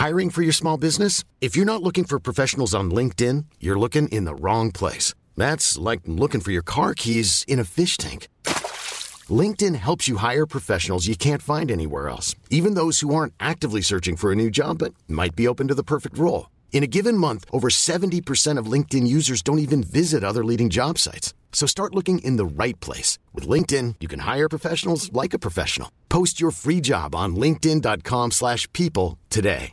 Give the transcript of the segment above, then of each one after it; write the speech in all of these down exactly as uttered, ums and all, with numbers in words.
Hiring for your small business? If you're not looking for professionals on LinkedIn, you're looking in the wrong place. That's like looking for your car keys in a fish tank. LinkedIn helps you hire professionals you can't find anywhere else, even those who aren't actively searching for a new job but might be open to the perfect role. In a given month, over seventy percent of LinkedIn users don't even visit other leading job sites. So start looking in the right place. With LinkedIn, you can hire professionals like a professional. Post your free job on linkedin dot com slash people today.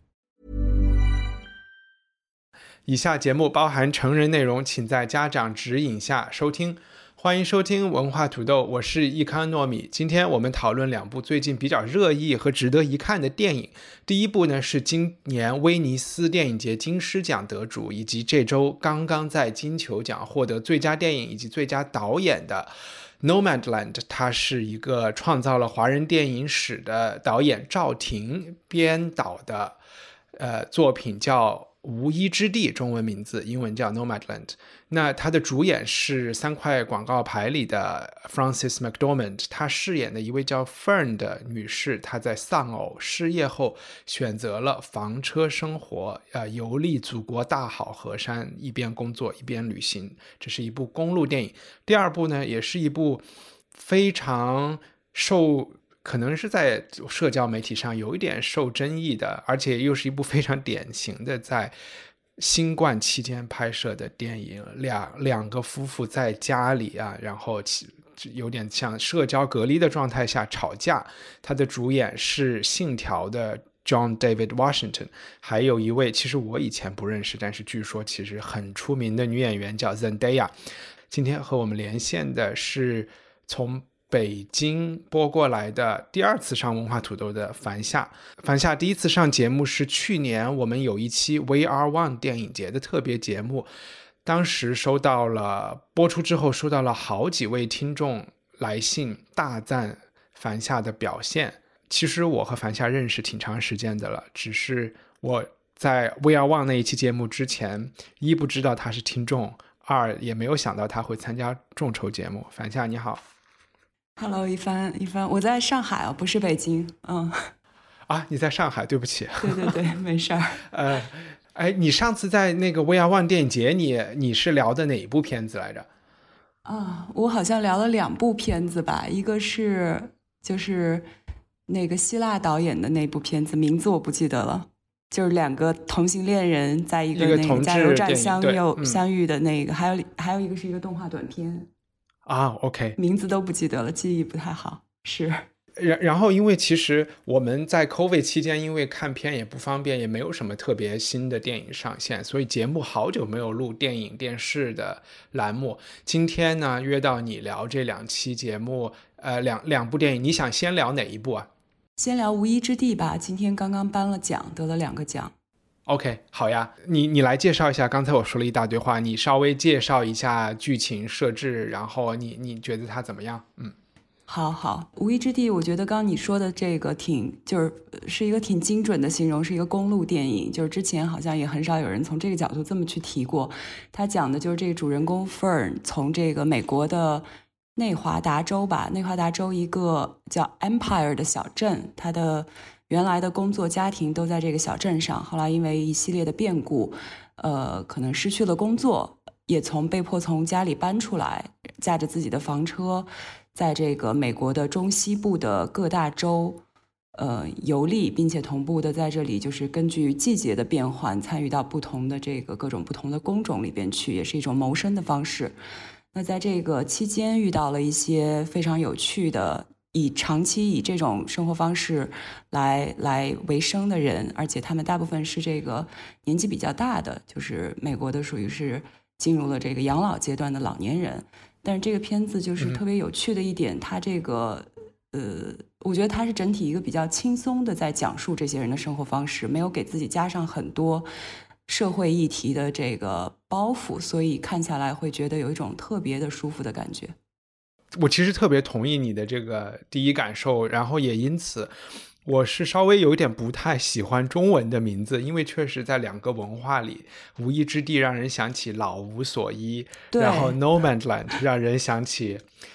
以下节目包含成人内容，请在家长指引下收听。欢迎收听文化土豆，我是易康糯米。今天我们讨论两部最近比较热议和值得一看的电影。第一部呢是今年威尼斯电影节金狮奖得主，以及这周刚刚在金球奖获得最佳电影以及最佳导演的 Nomadland。 他是一个创造了华人电影史的导演赵婷编导的呃作品，叫无依之地，中文名字英文叫 Nomadland。 那他的主演是三块广告牌里的 Frances McDormand， 他饰演的一位叫 Fern 的女士，她在丧偶失业后选择了房车生活，呃，游历祖国大好河山，一边工作一边旅行。这是一部公路电影。第二部呢也是一部非常受可能是在社交媒体上有一点受争议的，而且又是一部非常典型的在新冠期间拍摄的电影。两两个夫妇在家里啊，然后有点像社交隔离的状态下吵架。他的主演是信条的 John David Washington， 还有一位其实我以前不认识，但是据说其实很出名的女演员叫 Zendaya。 今天和我们连线的是从北京播过来的第二次上文化土豆的樊夏。樊夏第一次上节目是去年我们有一期 V R One 电影节的特别节目，当时收到了播出之后收到了好几位听众来信大赞樊夏的表现。其实我和樊夏认识挺长时间的了，只是我在 V R One 那一期节目之前，一不知道他是听众，二也没有想到他会参加众筹节目。樊夏你好。 Hello， 一帆，一帆，我在上海啊，不是北京。嗯， 啊，你在上海，对不起。 对对对，没事儿。 呃，哎，你上次在那个 V R One 电影节，你你是聊的哪一部片子来着？ 啊，我好像聊了两部片子吧，一个是就是那个希腊导演的那部片子，名字我不记得了，就是两个同性恋人在一个那个加油站相遇、嗯、相遇的那个，还有还有一个是一个动画短片。 啊 OK， 名字都不记得了，记忆不太好。是然然后因为其实我们在 COVID 期间，因为看片也不方便，也没有什么特别新的电影上线，所以节目好久没有录电影电视的栏目。今天呢约到你聊这两期节目，呃，两两部电影，你想先聊哪一部啊？ 先聊无依之地吧，今天刚刚颁了奖，得了两个奖。 OK， 好呀，你你来介绍一下，刚才我说了一大堆话，你稍微介绍一下剧情设置，然后你你觉得它怎么样？嗯， 好好，无依之地，我觉得刚刚你说的这个挺就是是一个挺精准的形容，是一个公路电影，就是之前好像也很少有人从这个角度这么去提过。他讲的就是这个主人公 Fern 从这个美国的内华达州吧，内华达州一个叫 Empire 的小镇，他的原来的工作家庭都在这个小镇上，后来因为一系列的变故，呃，可能失去了工作，也从被迫从家里搬出来，驾着自己的房车，在这个美国的中西部的各大州，呃，游历，并且同步的在这里就是根据季节的变换，参与到不同的这个各种不同的工种里边去，也是一种谋生的方式。那在这个期间遇到了一些非常有趣的。以长期以这种生活方式来来为生的人，而且他们大部分是这个年纪比较大的，就是美国的属于是进入了这个养老阶段的老年人。但是这个片子就是特别有趣的一点，嗯、它这个呃，我觉得它是整体一个比较轻松的在讲述这些人的生活方式，没有给自己加上很多社会议题的这个包袱，所以看下来会觉得有一种特别的舒服的感觉。 我其实特别同意你的这个第一感受，然后也因此我是稍微有一点不太喜欢中文的名字，因为确实在两个文化里，无依之地让人想起老无所依，然后 Nomadland 让人想起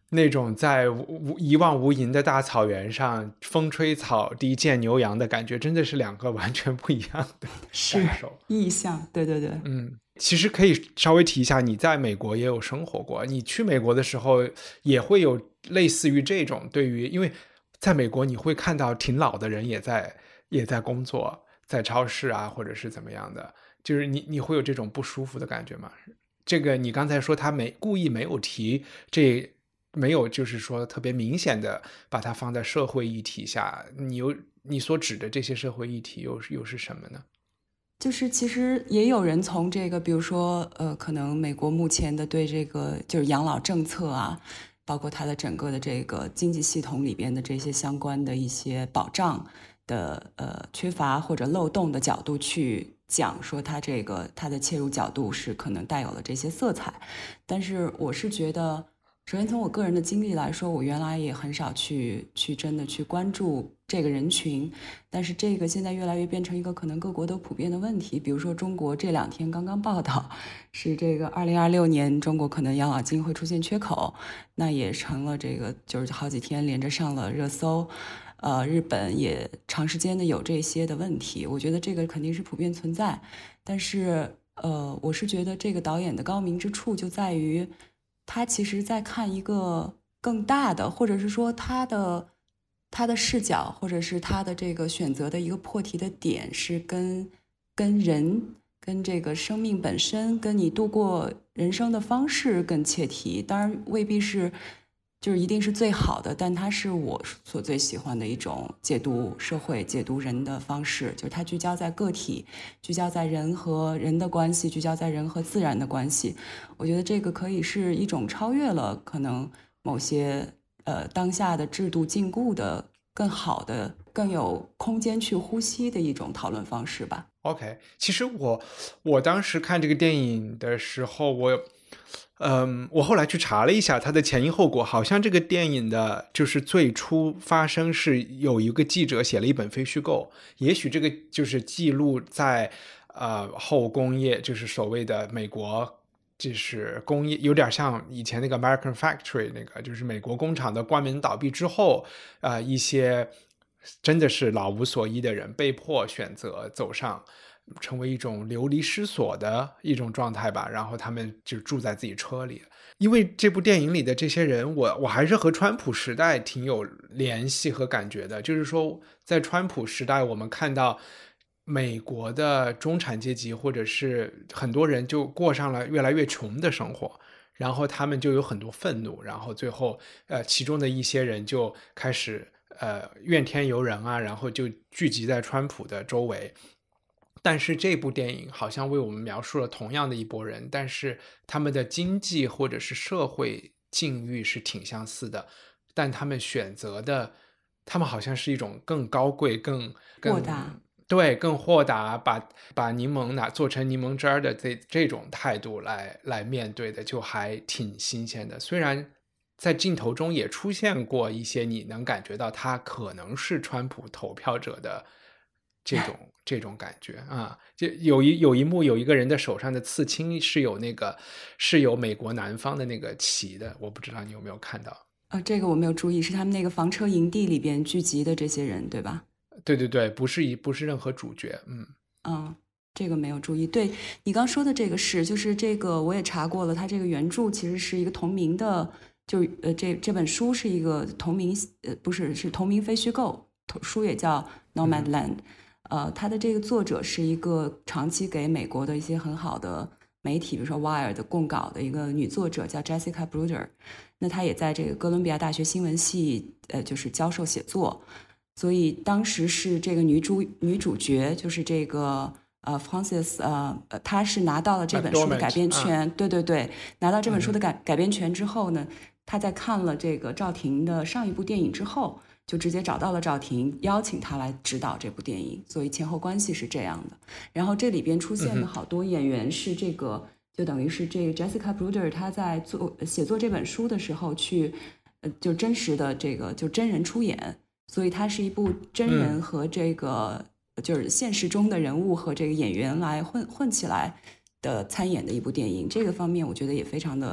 那种在无一望无垠的大草原上风吹草低见牛羊的感觉，真的是两个完全不一样的感受。 意象，对对对。 嗯，其实可以稍微提一下，你在美国也有生活过，你去美国的时候也会有类似于这种，对于因为在美国你会看到挺老的人也在也在工作，在超市啊或者是怎么样的，就是你你会有这种不舒服的感觉吗？这个你刚才说他没故意没有提，这没有就是说特别明显的把它放在社会议题下，你有你所指的这些社会议题又是又是什么呢？ 就是其实也有人从这个比如说呃可能美国目前的对这个就是养老政策啊，包括它的整个的这个经济系统里边的这些相关的一些保障的呃缺乏或者漏洞的角度去讲说它这个它的切入角度是可能带有了这些色彩。但是我是觉得首先从我个人的经历来说，我原来也很少去去真的去关注这个人群，但是这个现在越来越变成一个可能各国都普遍的问题。比如说中国这两天刚刚报道是这个二零二六年中国可能养老金会出现缺口，那也成了这个就是好几天连着上了热搜。呃，日本也长时间的有这些的问题，我觉得这个肯定是普遍存在。但是呃，我是觉得这个导演的高明之处就在于他其实在看一个更大的，或者是说他的他的视角，或者是他的这个选择的一个破题的点是跟跟人跟这个生命本身跟你度过人生的方式更切题。当然未必是就是一定是最好的，但它是我所最喜欢的一种解读社会解读人的方式，就是它聚焦在个体，聚焦在人和人的关系，聚焦在人和自然的关系。我觉得这个可以是一种超越了可能某些呃当下的制度禁锢的更好的更有空间去呼吸的一种讨论方式吧。 OK， 其实我我当时看这个电影的时候，我嗯，我后来去查了一下它的前因后果，好像这个电影的就是最初发生是有一个记者写了一本非虚构，也许这个就是记录在呃后工业，就是所谓的美国就是工业，有点像以前那个 American Factory 那个，就是美国工厂的关门倒闭之后，呃一些真的是老无所依的人被迫选择走上成为一种流离失所的一种状态吧，然后他们就住在自己车里。因为这部电影里的这些人，我我还是和川普时代挺有联系和感觉的，就是说在川普时代我们看到美国的中产阶级或者是很多人就过上了越来越穷的生活，然后他们就有很多愤怒，然后最后呃其中的一些人就开始呃怨天尤人啊，然后就聚集在川普的周围。但是这部电影好像为我们描述了同样的一拨人，但是他们的经济或者是社会境遇是挺相似的，但他们选择的他们好像是一种更高贵更更豁达， 对，更豁达，把把柠檬拿做成柠檬汁儿的这这种态度来来面对的，就还挺新鲜的。虽然在镜头中也出现过一些你能感觉到他可能是川普投票者的这种这种感觉啊，就有一有一幕有一个人的手上的刺青是有那个是有美国南方的那个旗的，我不知道你有没有看到。 呃，这个我没有注意，是他们那个房车营地里边聚集的这些人，对吧？ 对对对，不是一不是任何主角，嗯嗯，这个没有注意。对，你刚说的这个是，就是这个我也查过了，它这个原著其实是一个同名的，就呃这这本书是一个同名呃不是是同名非虚构，书也叫 Nomadland。嗯呃，他的这个作者是一个长期给美国的一些很好的媒体，比如说 Wired 供稿的一个女作者，叫 Jessica Bruder。那她也在这个哥伦比亚大学新闻系，呃，就是教授写作。所以当时是这个女主女主角，就是这个呃 Frances 呃，她是拿到了这本书的改编权，啊、对对对，拿到这本书的改、嗯、改编权之后呢，她在看了这个赵婷的上一部电影之后。就直接找到了赵婷，邀请他来指导这部电影，所以前后关系是这样的。然后这里边出现的好多演员是这个，嗯、就等于是这个 Jessica Bruder 他在做写作这本书的时候去，呃，就真实的这个就真人出演，所以它是一部真人和这个、嗯、就是现实中的人物和这个演员来混混起来的参演的一部电影。这个方面我觉得也非常的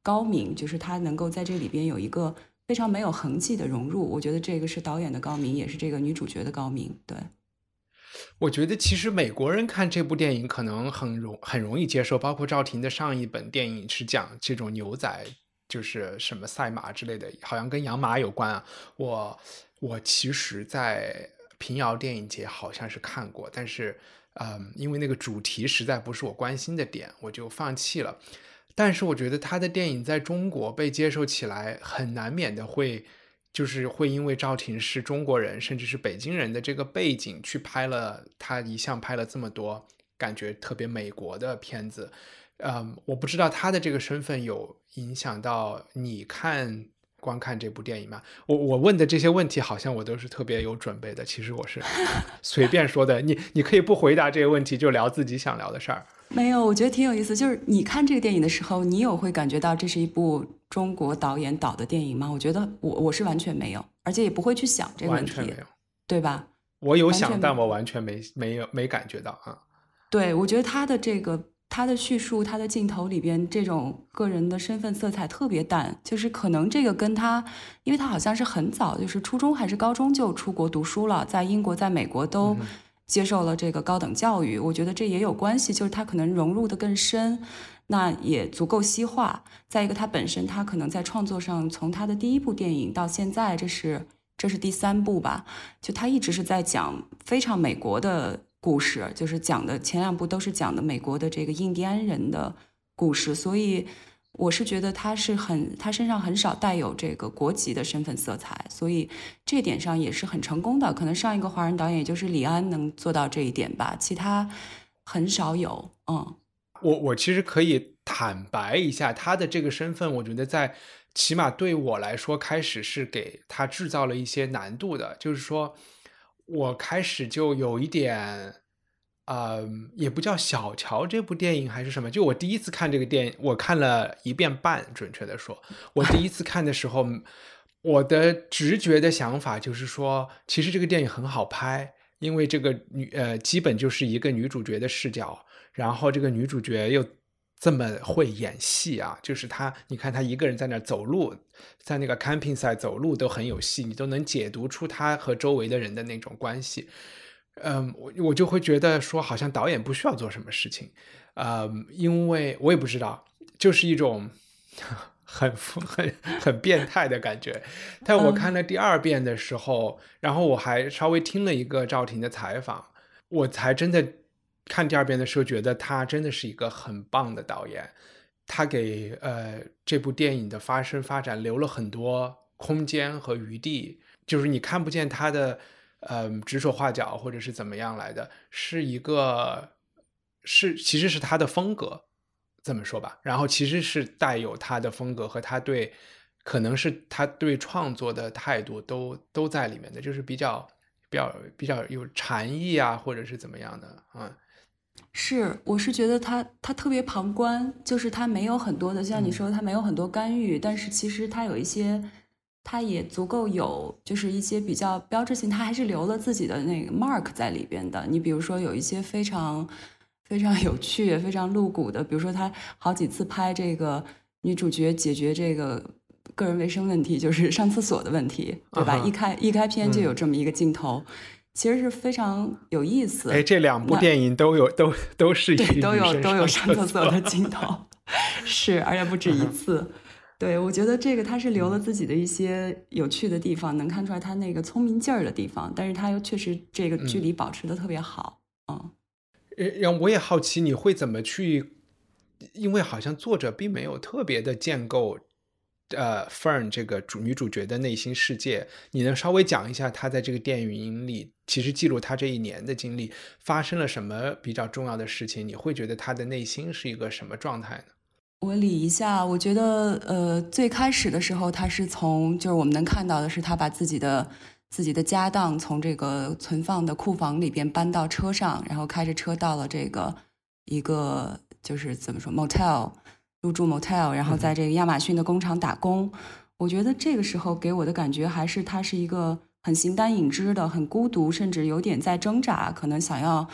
高明，就是他能够在这里边有一个非常没有痕迹的融入，我觉得这个是导演的高明，也是这个女主角的高明。对， 我觉得其实美国人看这部电影可能很容很容易接受，包括赵婷的上一本电影是讲这种牛仔，就是什么赛马之类的，好像跟养马有关啊。我我其实在平遥电影节好像是看过，但是嗯，因为那个主题实在不是我关心的点，我就放弃了。但是我觉得他的电影在中国被接受起来，很难免的会就是会因为赵婷是中国人，甚至是北京人的这个背景去拍了他一向拍了这么多感觉特别美国的片子。嗯，我不知道他的这个身份有影响到你看观看这部电影吗？我我问的这些问题好像我都是特别有准备的，其实我是随便说的。你你可以不回答这个问题，就聊自己想聊的事儿。 没有，我觉得挺有意思。就是你看这个电影的时候，你有会感觉到这是一部中国导演导的电影吗？我觉得我我是完全没有，而且也不会去想这个问题， 完全没有， 对吧？ 我有想，但我完全没没有没感觉到啊。 对，我觉得他的这个他的叙述，他的镜头里边这种个人的身份色彩特别淡，就是可能这个跟他，因为他好像是很早，就是初中还是高中就出国读书了，在英国、在美国都接受了这个高等教育，我觉得这也有关系，就是他可能融入的更深，那也足够西化。再一个，他本身他可能在创作上，从他的第一部电影到现在，这是这是第三部吧，就他一直是在讲非常美国的故事，就是讲的前两部都是讲的美国的这个印第安人的故事，所以我是觉得他是很他身上很少带有这个国籍的身份色彩，所以这点上也是很成功的。可能上一个华人导演也就是李安能做到这一点吧，其他很少有。嗯， 我我其实可以坦白一下，他的这个身份，我觉得在起码对我来说，开始是给他制造了一些难度的，就是说我开始就有一点。呃，也不叫小瞧这部电影还是什么，就我第一次看这个电影，我看了一遍半，准确的说，我第一次看的时候，我的直觉的想法就是说，其实这个电影很好拍，因为这个女呃，基本就是一个女主角的视角，然后这个女主角又这么会演戏啊，就是她，你看她一个人在那走路，在那个 camping site 走路都很有戏，你都能解读出她和周围的人的那种关系。嗯，我我就会觉得说，好像导演不需要做什么事情，嗯，因为我也不知道，就是一种很很很变态的感觉。但我看了第二遍的时候，然后我还稍微听了一个赵婷的采访，我才真的看第二遍的时候，觉得他真的是一个很棒的导演，他给呃这部电影的发生发展留了很多空间和余地，就是你看不见他的。嗯，指手画脚或者是怎么样来的，是一个是其实是他的风格，这么说吧，然后其实是带有他的风格和他对可能是他对创作的态度都都在里面的，就是比较比较比较有禅意啊，或者是怎么样的啊、嗯。 是，我是觉得他他特别旁观，就是他没有很多的，像你说他没有很多干预，嗯、但是其实他有一些。他也足够有，就是一些比较标志性，他还是留了自己的那个 mark 在里边的。你比如说有一些非常非常有趣、非常露骨的，比如说他好几次拍这个女主角解决这个个人卫生问题，就是上厕所的问题，对吧？Uh-huh. 一开一开篇就有这么一个镜头。嗯，其实是非常有意思。 哎，这两部电影都有，都都是对都有都有上厕所的镜头，是，而且不止一次。Uh-huh. 对，我觉得这个他是留了自己的一些有趣的地方，能看出来他那个聪明劲儿的地方，但是他又确实这个距离保持的特别好。嗯， 让我也好奇你会怎么去，因为好像作者并没有特别的建构。呃 Fern 这个主女主角的内心世界，你能稍微讲一下她在这个电影里其实记录她这一年的经历发生了什么比较重要的事情，你会觉得她的内心是一个什么状态呢？ 我理一下，我觉得呃最开始的时候她是从就是我们能看到的是她把自己的自己的家当从这个存放的库房里边搬到车上，然后开着车到了这个一个就是怎么说 motel入住 motel， 然后在这个亚马逊的工厂打工。嗯，我觉得这个时候给我的感觉还是他是一个很形单影只的，很孤独，甚至有点在挣扎，可能想要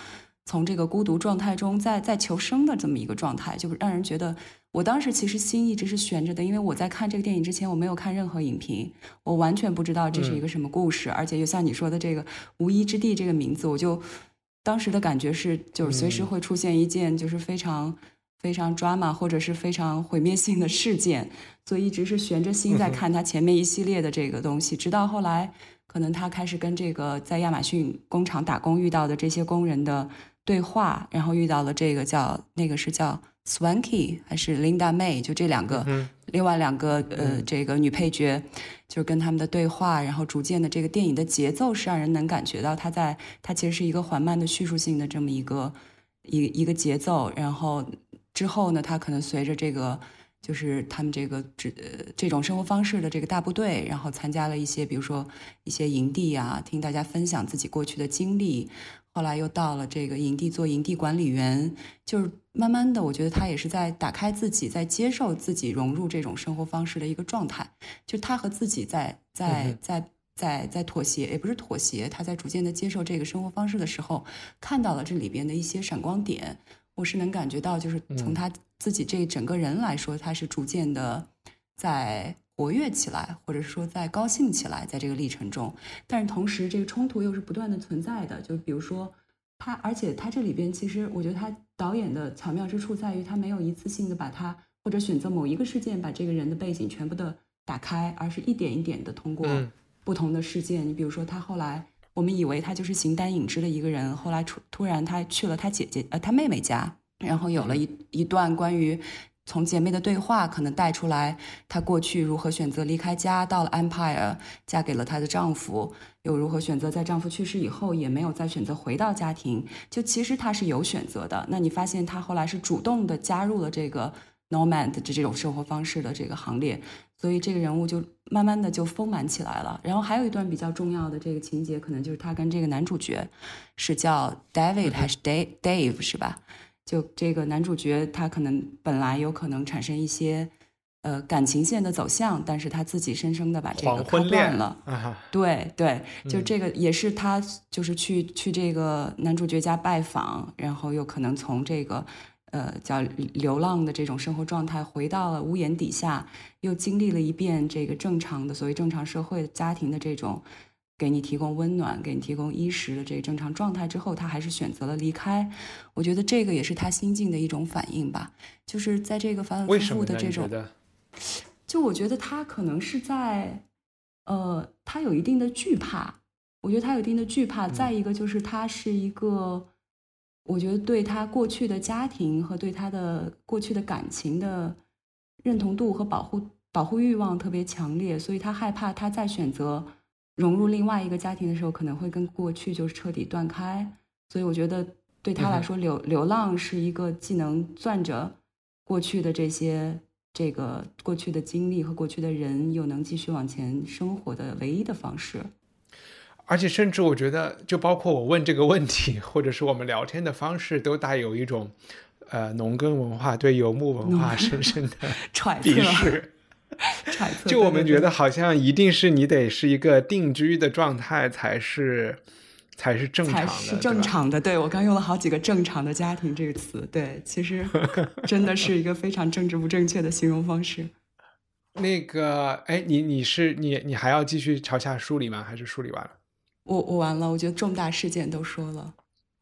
从这个孤独状态中在在求生的这么一个状态，就让人觉得，我当时其实心一直是悬着的，因为我在看这个电影之前我没有看任何影评，我完全不知道这是一个什么故事，嗯、而且又像你说的这个无依之地这个名字，我就当时的感觉是就是随时会出现一件就是非常、嗯、非常 drama 或者是非常毁灭性的事件，所以一直是悬着心在看他前面一系列的这个东西，嗯、直到后来可能他开始跟这个在亚马逊工厂打工遇到的这些工人的对话，然后遇到了这个叫那个是叫 Swanky 还是 Linda May， 就这两个、嗯、另外两个呃、嗯、这个女配角，就是跟他们的对话，然后逐渐的这个电影的节奏是让人能感觉到它在它其实是一个缓慢的叙述性的这么一个一一个节奏，然后之后呢它可能随着这个就是他们这个这这种生活方式的这个大部队，然后参加了一些比如说一些营地啊，听大家分享自己过去的经历，后来又到了这个营地做营地管理员，就是慢慢的我觉得他也是在打开自己，在接受自己融入这种生活方式的一个状态，就他和自己在在在在在妥协，也不是妥协，他在逐渐的接受这个生活方式的时候，看到了这里边的一些闪光点，我是能感觉到就是从他自己这整个人来说，他是逐渐的在活跃起来，或者说在高兴起来，在这个历程中，但是同时这个冲突又是不断的存在的，就比如说他，而且他这里边其实我觉得他导演的巧妙之处在于他没有一次性的把他或者选择某一个事件把这个人的背景全部的打开，而是一点一点的通过不同的事件、嗯、你比如说他后来我们以为他就是形单影只的一个人，后来突突然他去了他姐姐呃他妹妹家，然后有了一一段关于从姐妹的对话，可能带出来她过去如何选择离开家，到了 Empire 嫁给了她的丈夫，又如何选择在丈夫去世以后也没有再选择回到家庭，就其实她是有选择的。那你发现她后来是主动的加入了这个 Nomad 的这种生活方式的这个行列，所以这个人物就慢慢的就丰满起来了。然后还有一段比较重要的这个情节，可能就是她跟这个男主角是叫 David 还是 Dave, Dave 是吧？就这个男主角他可能本来有可能产生一些呃感情线的走向，但是他自己深深的把这个卡断了、啊、对对，就这个也是他就是去、嗯、去这个男主角家拜访，然后又可能从这个呃叫流浪的这种生活状态回到了屋檐底下，又经历了一遍这个正常的所谓正常社会家庭的这种给你提供温暖给你提供衣食的这个正常状态之后，他还是选择了离开。我觉得这个也是他心境的一种反应吧，就是在这个反反复复的这种，就我觉得他可能是在呃他有一定的惧怕，我觉得他有一定的惧怕、嗯、再一个就是他是一个我觉得对他过去的家庭和对他的过去的感情的认同度和保护保护欲望特别强烈，所以他害怕他再选择融入另外一个家庭的时候可能会跟过去就是彻底断开，所以我觉得对他来说、嗯、流流浪是一个既能攥着过去的这些这个过去的经历和过去的人，又能继续往前生活的唯一的方式。 而且甚至我觉得就包括我问这个问题或者是我们聊天的方式都带有一种呃农耕文化对游牧文化深深的鄙视就我们觉得好像一定是你得是一个定居的状态才是才是正常的， 才是正常的。 对, 对我刚用了好几个正常的家庭这个词，对，其实真的是一个非常政治不正确的形容方式。 那个哎，你你是你你还要继续朝下梳理吗？还是梳理完了？ 我我完了，我觉得重大事件都说了。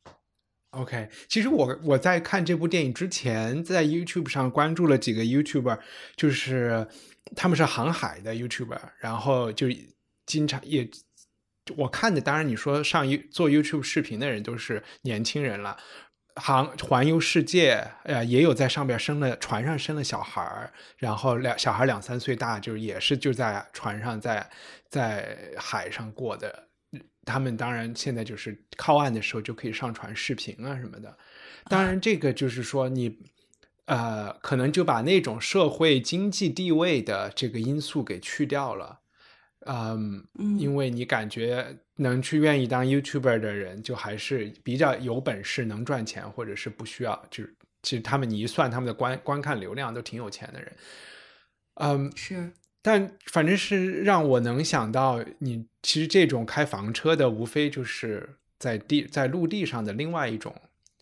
OK， 其实我我在看这部电影之前，在 YouTube 上关注了几个 YouTuber， 就是他们是航海的 YouTuber， 然后就经常也我看的，当然你说上做 YouTube 视频的人都是年轻人了，航环游世界，呃，也有在上边生了船上生了小孩，然后两小孩两三岁大，就是也是就在船上在在海上过的。他们当然现在就是靠岸的时候就可以上传视频啊什么的，当然这个就是说你呃可能就把那种社会经济地位的这个因素给去掉了，嗯，因为你感觉能去愿意当 YouTuber 的人就还是比较有本事能赚钱，或者是不需要，就是其实他们你一算他们的观观看流量都挺有钱的人，嗯， 是。 但反正是让我能想到你其实这种开房车的无非就是在地在陆地上的另外一种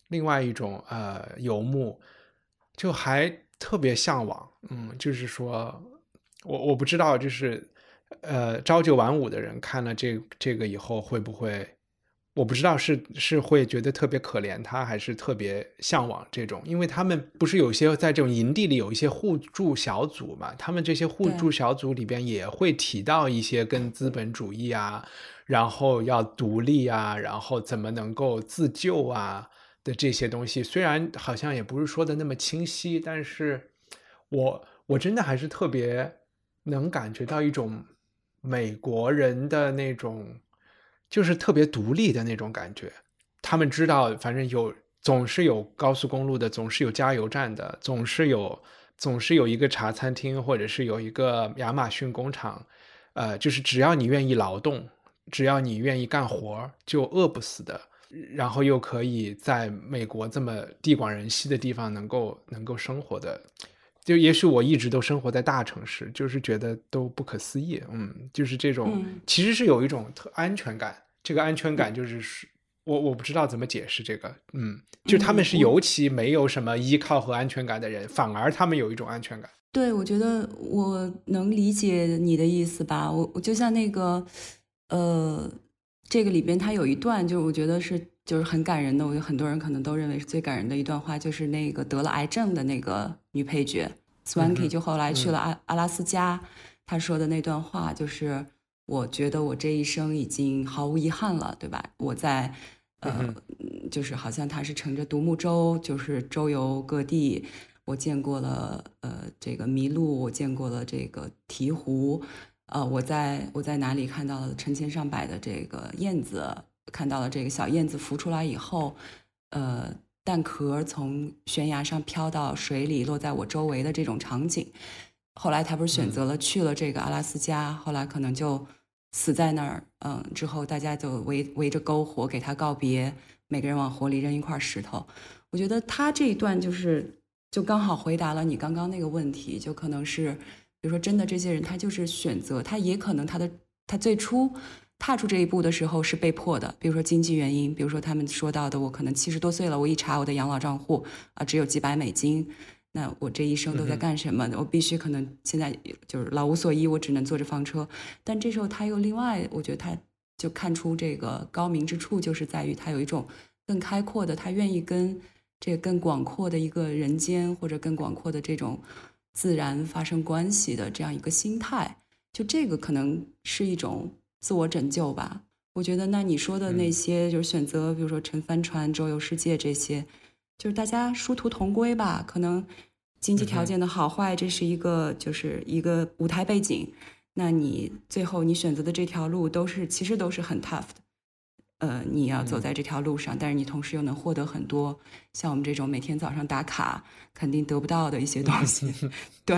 另外一种呃游牧，就还特别向往。嗯，就是说我我不知道，就是呃朝九晚五的人看了这这个以后会不会，我不知道是是会觉得特别可怜他，还是特别向往这种，因为他们不是有些在这种营地里有一些互助小组嘛，他们这些互助小组里边也会提到一些跟资本主义啊，然后要独立啊，然后怎么能够自救啊的这些东西，虽然好像也不是说的那么清晰，但是我我真的还是特别能感觉到一种美国人的那种就是特别独立的那种感觉。他们知道反正有总是有高速公路的，总是有加油站的，总是有总是有一个茶餐厅，或者是有一个亚马逊工厂，呃，就是只要你愿意劳动，只要你愿意干活，就饿不死的。然后又可以在美国这么地广人稀的地方能够能够生活的，就也许我一直都生活在大城市，就是觉得都不可思议。嗯，就是这种、嗯、其实是有一种特安全感，这个安全感就是、嗯、我我不知道怎么解释这个。嗯，就他们是尤其没有什么依靠和安全感的人、嗯、反而他们有一种安全感。 对，我觉得我能理解你的意思吧。我我就像那个呃这个里边他有一段就是我觉得是就是很感人的，我觉得很多人可能都认为是最感人的一段话，就是那个得了癌症的那个女配角 Swanky、嗯、就后来去了 阿,、嗯、阿拉斯加，她说的那段话就是我觉得我这一生已经毫无遗憾了，对吧？我在呃、嗯、就是好像她是乘着独木舟就是周游各地，我见过了呃这个麋鹿，我见过了这个鹈鹕，呃，我在我在哪里看到了成千上百的这个燕子，看到了这个小燕子孵出来以后，呃，蛋壳从悬崖上飘到水里，落在我周围的这种场景。后来他不是选择了去了这个阿拉斯加，嗯、后来可能就死在那儿。嗯，之后大家就围围着篝火给他告别，每个人往火里扔一块石头。我觉得他这一段就是就刚好回答了你刚刚那个问题，就可能是。比如说真的这些人他就是选择，他也可能他的他最初踏出这一步的时候是被迫的，比如说经济原因，比如说他们说到的我可能七十多岁了，我一查我的养老账户啊只有几百美金，那我这一生都在干什么、嗯、我必须可能现在就是老无所依，我只能坐着房车。但这时候他又另外我觉得他就看出这个高明之处，就是在于他有一种更开阔的，他愿意跟这个更广阔的一个人间或者更广阔的这种自然发生关系的这样一个心态，就这个可能是一种自我拯救吧。我觉得那你说的那些就是选择、嗯、比如说乘帆船周游世界，这些就是大家殊途同归吧，可能经济条件的好坏这是一个就是一个舞台背景，那你最后你选择的这条路都是其实都是很 tough 的，呃，你要走在这条路上、嗯、但是你同时又能获得很多像我们这种每天早上打卡肯定得不到的一些东西对，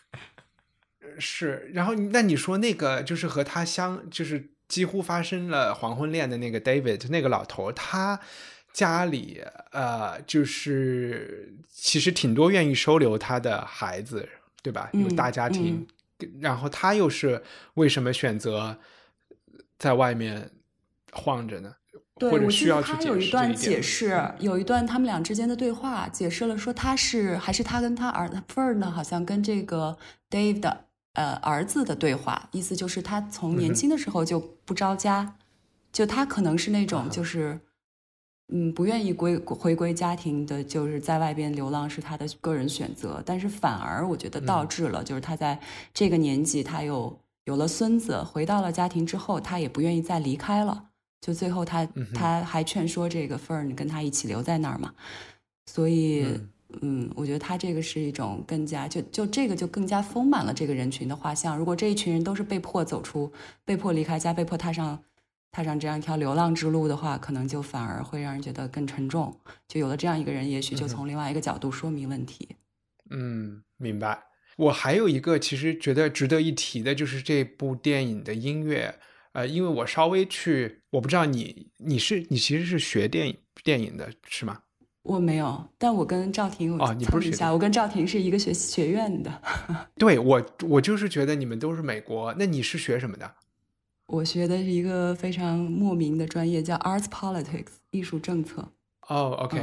是。然后那你说那个就是和他相就是几乎发生了黄昏恋的那个 David 那个老头，他家里呃就是其实挺多愿意收留他的孩子，对吧？有大家庭、嗯嗯、然后他又是为什么选择在外面晃着呢？ 对， 或者需要去解释这一点。 我记得他有一段解释，有一段他们俩之间的对话，解释了说他是还是他跟他儿子 Fern 呢，好像跟这个 Dave 的呃儿子的对话，意思就是他从年轻的时候就不着家，嗯、就他可能是那种就是嗯不愿意归回归家庭的，就是在外边流浪是他的个人选择，但是反而我觉得导致了、嗯、就是他在这个年纪他又有了孙子，回到了家庭之后，他也不愿意再离开了。就最后他他还劝说这个 Fern 跟他一起留在那儿嘛，所以 嗯, 嗯，我觉得他这个是一种更加就就这个就更加丰满了这个人群的画像。如果这一群人都是被迫走出、被迫离开家、被迫踏上踏上这样一条流浪之路的话，可能就反而会让人觉得更沉重。就有了这样一个人，也许就从另外一个角度说明问题。 嗯，明白。我还有一个其实觉得值得一提的，就是这部电影的音乐。呃，因为我稍微去，我不知道你你是你其实是学电影电影的是吗？ 我没有，但我跟赵婷哦，你不是学， 我跟赵婷是一个学学院的。 对，我我就是觉得你们都是美国，那你是学什么的？ 我学的是一个非常莫名的专业，叫 Arts Politics 艺术政策。 哦 ，OK，、嗯、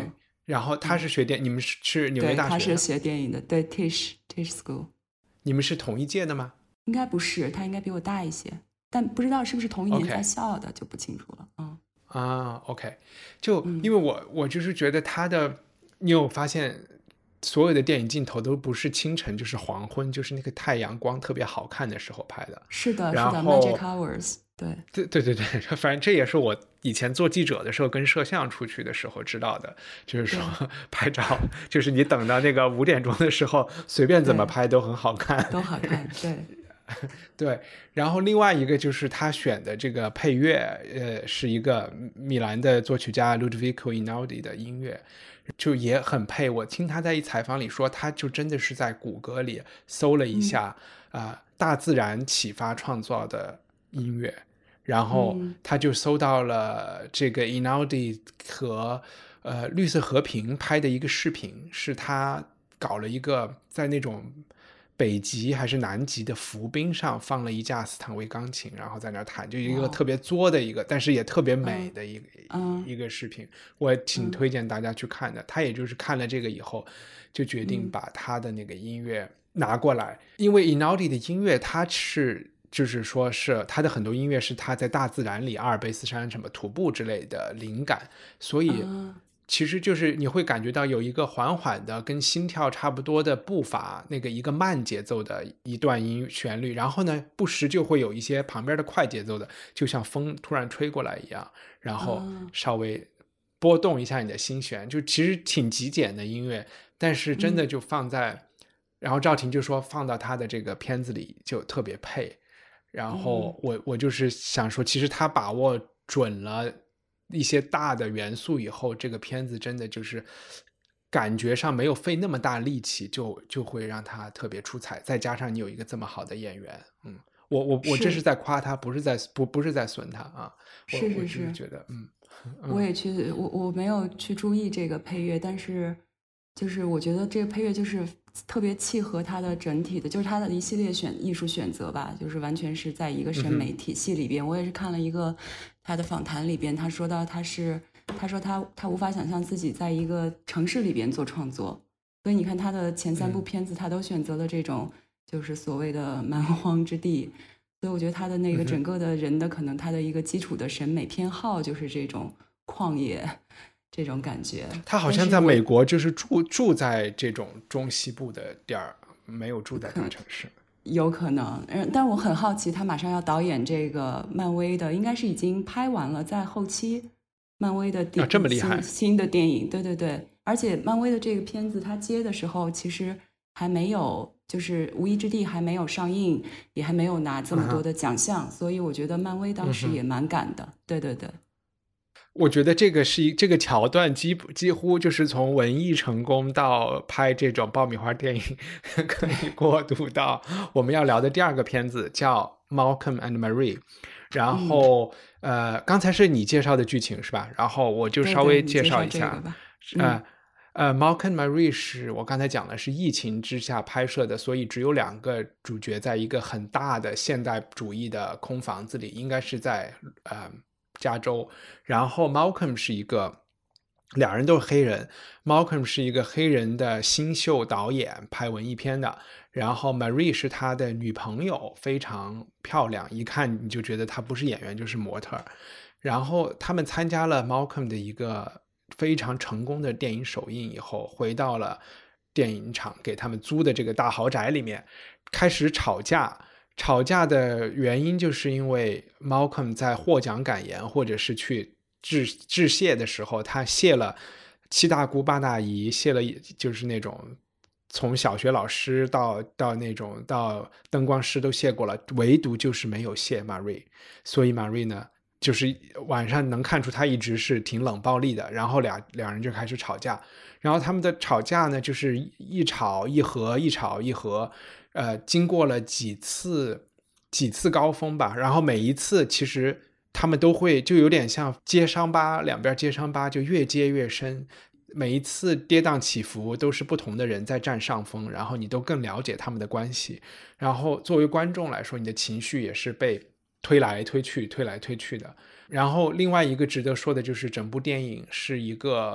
然后他是学电、嗯、你们是是纽约大学的？ 对，他是学电影的，对 Tisch Tisch School。 你们是同一届的吗？ 应该不是，他应该比我大一些，但不知道是不是同一年在校的、okay. 就不清楚了。嗯啊 OK， 就因为我、嗯、我就是觉得他的，你有发现所有的电影镜头都不是清晨就是黄昏，就是那个太阳光特别好看的时候拍的。 是的， 然后是的 Magic Hours。 对对对对对，反正这也是我以前做记者的时候跟摄像出去的时候知道的，就是说拍照就是你等到那个五点钟的时候随便怎么拍都很好看， 都好看。对对，然后另外一个就是他选的这个配乐，呃，是一个米兰的作曲家 Ludovico Einaudi 的音乐，就也很配。我听他在一采访里说，他就真的是在谷歌里搜了一下啊、嗯呃，大自然启发创造的音乐，然后他就搜到了这个 Einaudi 和呃绿色和平拍的一个视频，是他搞了一个在那种北极还是南极的浮冰上放了一架斯坦威钢琴，然后在那弹，就一个特别作的一个、wow. 但是也特别美的一个、uh. 一个视频，我挺推荐大家去看的。他也就是看了这个以后就决定把他的那个音乐拿过来、嗯、因为 Einaudi 的音乐他是就是说是他的很多音乐是他在大自然里阿尔卑斯山什么徒步之类的灵感，所以、uh.其实就是你会感觉到有一个缓缓的跟心跳差不多的步伐，那个一个慢节奏的一段音旋律，然后呢不时就会有一些旁边的快节奏的，就像风突然吹过来一样，然后稍微拨动一下你的心弦，就其实挺极简的音乐，但是真的就放在、嗯、然后赵婷就说放到他的这个片子里就特别配，然后我、嗯、我就是想说其实他把握准了一些大的元素以后，这个片子真的就是感觉上没有费那么大力气就就会让他特别出彩，再加上你有一个这么好的演员，嗯，我我我这是在夸他，不是在不不是在损他啊， 是是是， 我就是觉得嗯， 嗯我也去我我没有去注意这个配乐，但是就是我觉得这个配乐就是特别契合他的整体的，就是他的一系列选艺术选择吧，就是完全是在一个审美体系里边、嗯、我也是看了一个他的访谈里边，他说到他是他说他他无法想象自己在一个城市里边做创作，所以你看他的前三部片子他都选择了这种就是所谓的蛮荒之地，所以我觉得他的那个整个的人的可能他的一个基础的审美偏好就是这种旷野这种感觉。 他好像在美国就是住住在这种中西部的地儿，没有住在大城市。 有可能，但我很好奇，他马上要导演这个漫威的，应该是已经拍完了，在后期漫威的电、 啊、这么厉害新, 新的电影，对对对，而且漫威的这个片子他接的时候其实还没有，就是无依之地还没有上映，也还没有拿这么多的奖项、嗯、所以我觉得漫威当时也蛮赶的、嗯、对对对。 我觉得这个是一这个桥段几几乎就是从文艺成功到拍这种爆米花电影可以过渡到我们要聊的第二个片子叫 Malcolm and Marie， 然后、嗯、呃刚才是你介绍的剧情是吧，然后我就稍微介绍一下。 对对呃呃 Malcolm and Marie 是我刚才讲的是疫情之下拍摄的，所以只有两个主角在一个很大的现代主义的空房子里，应该是在呃加州，然后 Malcolm 是一个两人都是黑人， Malcolm 是一个黑人的新秀导演，拍文艺片的，然后 Marie 是他的女朋友，非常漂亮，一看你就觉得她不是演员就是模特，然后他们参加了 Malcolm 的一个非常成功的电影首映以后，回到了电影厂给他们租的这个大豪宅里面，开始吵架。吵架的原因就是因为 Malcolm 在获奖感言或者是去 致, 致谢的时候，他谢了七大姑八大姨，谢了就是那种从小学老师到到那种到灯光师都谢过了，唯独就是没有谢 Marie， 所以 Marie 呢就是晚上能看出他一直是挺冷暴力的，然后俩两人就开始吵架，然后他们的吵架呢就是一吵一和一吵一和，呃，经过了几次几次高峰吧，然后每一次其实他们都会就有点像揭伤疤，两边揭伤疤就越揭越深，每一次跌宕起伏都是不同的人在占上风，然后你都更了解他们的关系，然后作为观众来说你的情绪也是被推来推去推来推去的。然后另外一个值得说的就是整部电影是一个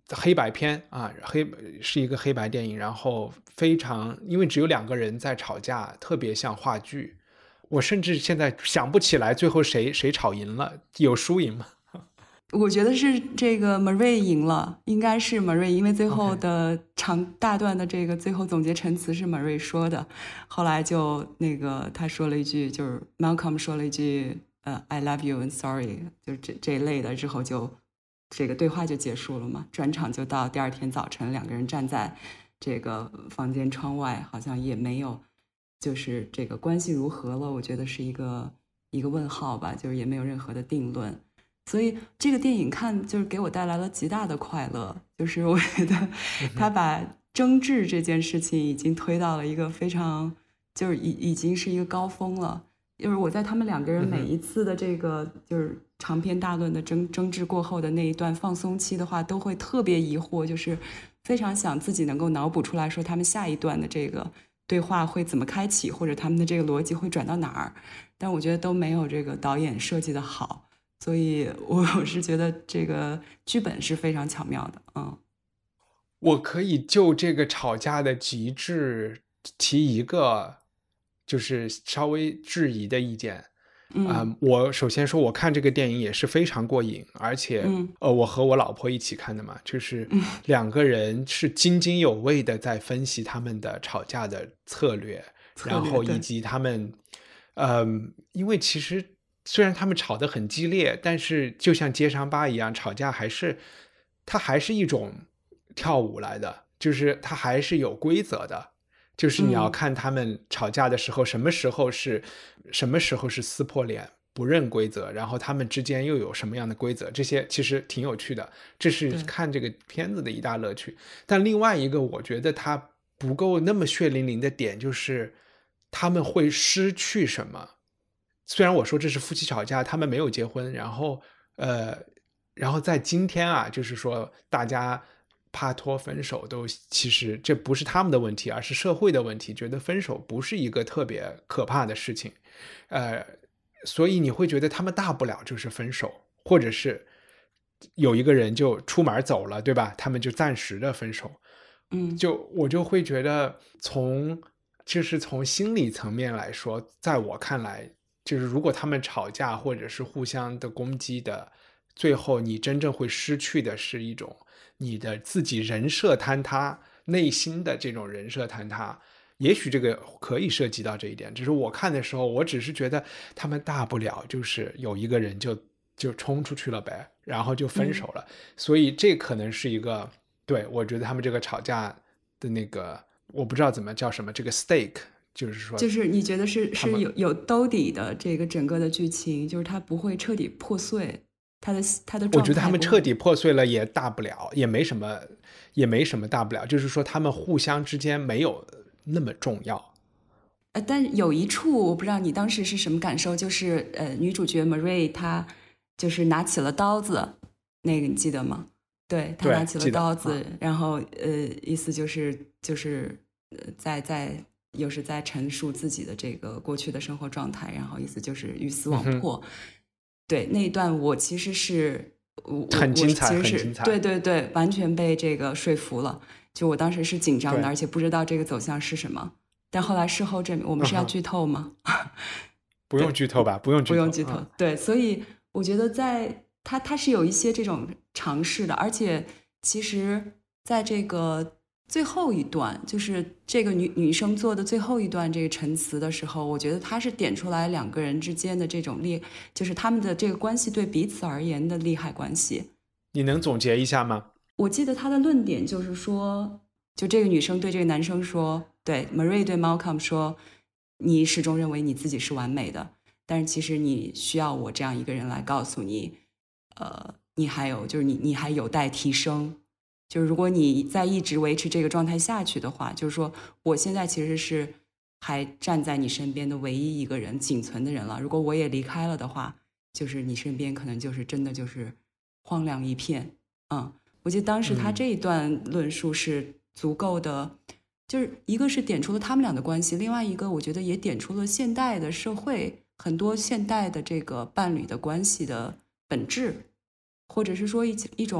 黑白片啊，黑是一个黑白电影，然后非常因为只有两个人在吵架，特别像话剧。我甚至现在想不起来最后谁谁吵赢了，有输赢吗？ 我觉得是这个 Marie 赢了，应该是 Marie， 因为最后的长大段的这个最后总结陈词是 Marie 说的，后来就那个他说了一句，就是 Malcolm 说了一句呃 I love you and sorry， 就这这一类的，之后就这个对话就结束了嘛。转场就到第二天早晨，两个人站在这个房间窗外，好像也没有就是这个关系如何了，我觉得是一个一个问号吧，就是也没有任何的定论。所以这个电影看就是给我带来了极大的快乐，就是我觉得他把争执这件事情已经推到了一个非常就是已已经是一个高峰了。就是我在他们两个人每一次的这个就是长篇大论的争争执过后的那一段放松期的话，都会特别疑惑，就是非常想自己能够脑补出来说他们下一段的这个对话会怎么开启，或者他们的这个逻辑会转到哪儿，但我觉得都没有这个导演设计的好。所以我是觉得这个剧本是非常巧妙的。嗯， 我可以就这个吵架的极致提一个就是稍微质疑的意见。嗯、呃，我首先说我看这个电影也是非常过瘾，而且、嗯、呃，我和我老婆一起看的嘛，就是两个人是津津有味的在分析他们的吵架的策略， 策略然后以及他们呃，因为其实虽然他们吵得很激烈，但是就像街上吧一样，吵架还是它还是一种跳舞来的，就是它还是有规则的，就是你要看他们吵架的时候、嗯、什么时候是什么时候是撕破脸不认规则，然后他们之间又有什么样的规则，这些其实挺有趣的，这是看这个片子的一大乐趣。但另外一个我觉得它不够那么血淋淋的点就是他们会失去什么。虽然我说这是夫妻吵架，他们没有结婚，然后呃，然后在今天啊，就是说大家帕托分手都其实这不是他们的问题，而是社会的问题，觉得分手不是一个特别可怕的事情，呃，所以你会觉得他们大不了就是分手，或者是有一个人就出门走了，对吧？他们就暂时的分手， 嗯， 就我就会觉得从就是从心理层面来说，在我看来。就是如果他们吵架或者是互相的攻击的，最后你真正会失去的是一种你的自己人设坍塌，内心的这种人设坍塌。也许这个可以涉及到这一点，只是我看的时候，我只是觉得他们大不了就是有一个人就就冲出去了呗，然后就分手了。嗯、所以这可能是一个，对，我觉得他们这个吵架的那个，我不知道怎么叫什么，这个 stake。就是说， 就是你觉得是是有有兜底的这个整个的剧情，就是它不会彻底破碎，它的它的状态。 我觉得他们彻底破碎了也大不了，也没什么，也没什么大不了。就是说，他们互相之间没有那么重要。 呃，但有一处我不知道你当时是什么感受，就是呃，女主角 Marie 她就是拿起了刀子，那个你记得吗？对，她拿起了刀子，嗯、然后呃，意思就是就是呃，在在。又是在陈述自己的这个过去的生活状态，然后意思就是鱼死网破。嗯、对，那一段我其实是我很精彩， 我其实是很精彩。 对对对，完全被这个说服了。就我当时是紧张的，而且不知道这个走向是什么。但后来事后证明，我们是要剧透吗？ 嗯、不用剧透吧，不用剧透， 不用剧透。嗯、对，所以我觉得在它它是有一些这种尝试的，而且其实在这个。最后一段就是这个女女生做的最后一段这个陈词的时候，我觉得她是点出来两个人之间的这种厉，就是他们的这个关系对彼此而言的利害关系。 你能总结一下吗？ 我记得她的论点就是说，就这个女生对这个男生说，对 Marie 对 Malcolm 说，你始终认为你自己是完美的，但是其实你需要我这样一个人来告诉你，呃，你还有就是你你还有待提升。就是如果你再一直维持这个状态下去的话，就是说我现在其实是还站在你身边的唯一一个人，仅存的人了。如果我也离开了的话，就是你身边可能就是真的就是荒凉一片。嗯，我记得当时他这一段论述是足够的，嗯、就是一个是点出了他们俩的关系，另外一个我觉得也点出了现代的社会很多现代的这个伴侣的关系的本质，或者是说一一种。